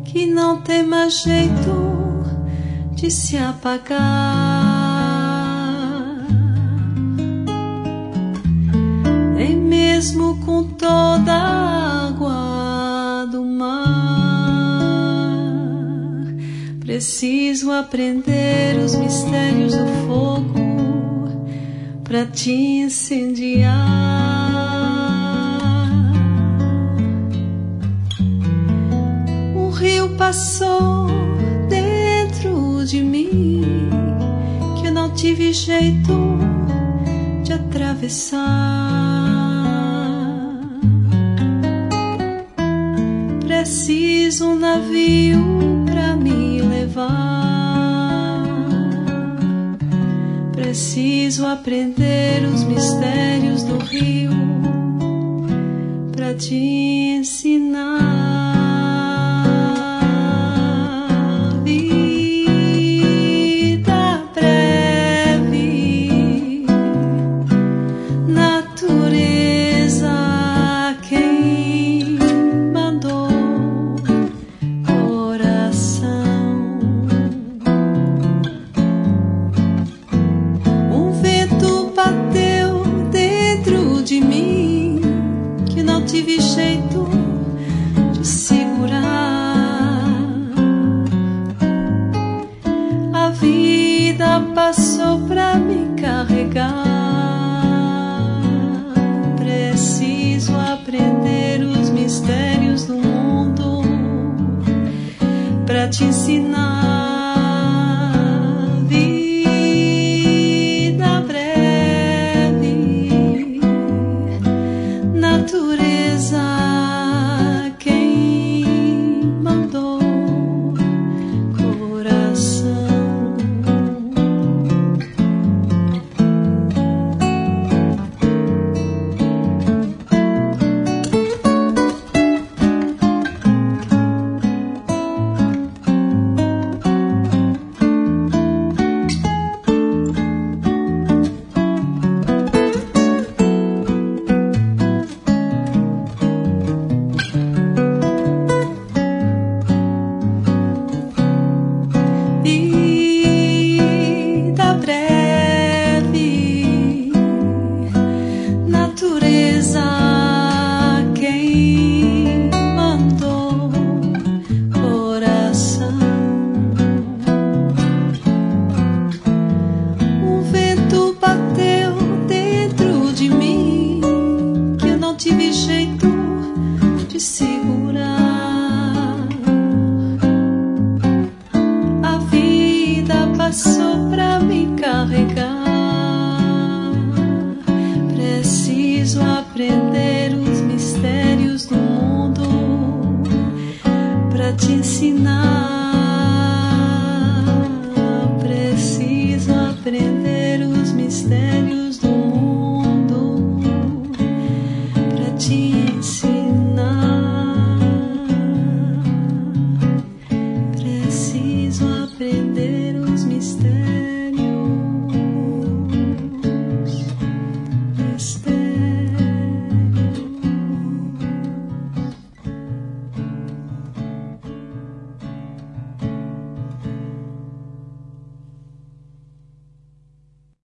que não tem mais jeito de se apagar. Nem mesmo com toda a água do mar. Preciso aprender os mistérios do fogo pra te incendiar. Um rio passou dentro de mim que eu não tive jeito de atravessar. Preciso um navio pra me levar. Preciso aprender os mistérios do rio pra te ensinar. Tive jeito de segurar. A vida passou pra me carregar. Preciso aprender os mistérios do mundo pra te ensinar. Vida breve, natureza. Tive jeito de segurar. A vida passou pra me carregar. Preciso aprender os mistérios do mundo pra te ensinar.